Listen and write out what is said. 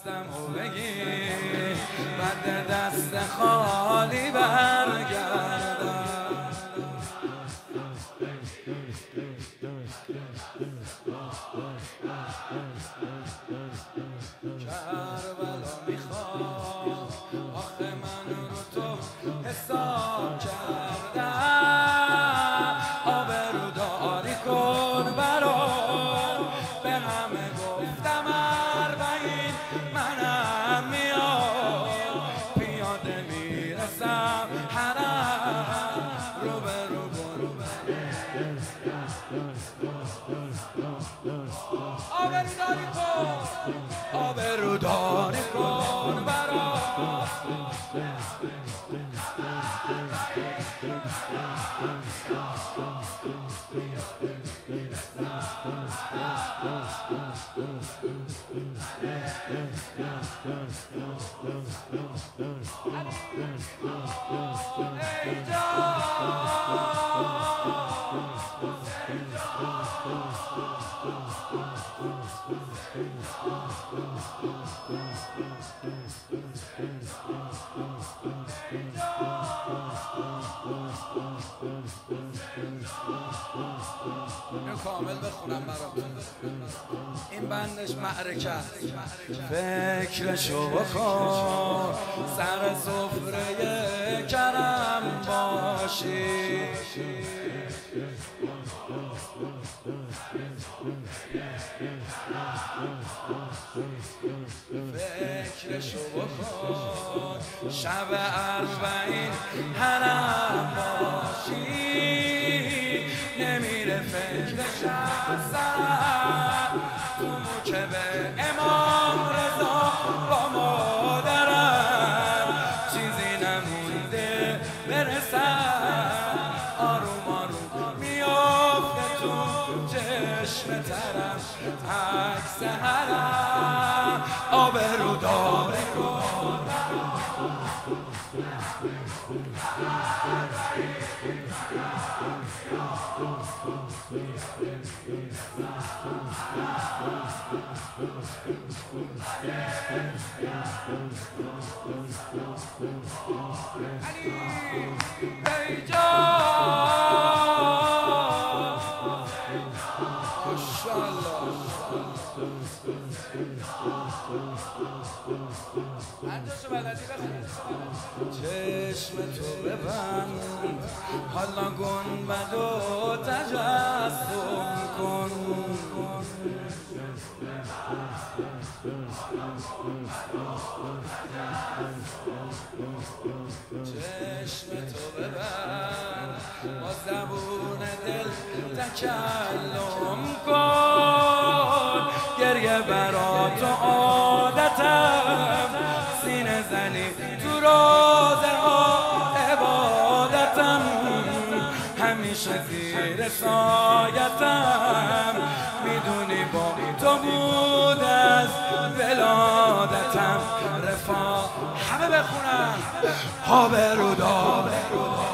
دستم و بگیر بعد دست خالی برگردم. کربلا میخوام آخه من رو تو حساب کردم، آبروداری کن برام، به همه گفتم اربعین منم میام، پیاده میرسم حرم رو به رو برو. آبروداری کن، آبروداری کن برام. اینو کامل بخونم براتون. این بندش معرکه است. فکرشو بکن سر سفره کرم باشی، فکرشو بکن شب اربعین حرم باشی، نمیره فکرش از سر تو که به امام رضا با مادرم چیزی نمونده برسم، آروم آروم میافته تو چشم ترم عکس حرم، آبروداری کن. چشم تو ببند حالا گنبد و تجسم کن، چشم تو ببند با زبون دل تکلم کن، گریه برا تو عادتم، سینه زنی تو روزه ها عبادتم، همیشه زیر سایتم، میدونی با تو بود از ولادتم رفاه. همه بخونن آبرودار.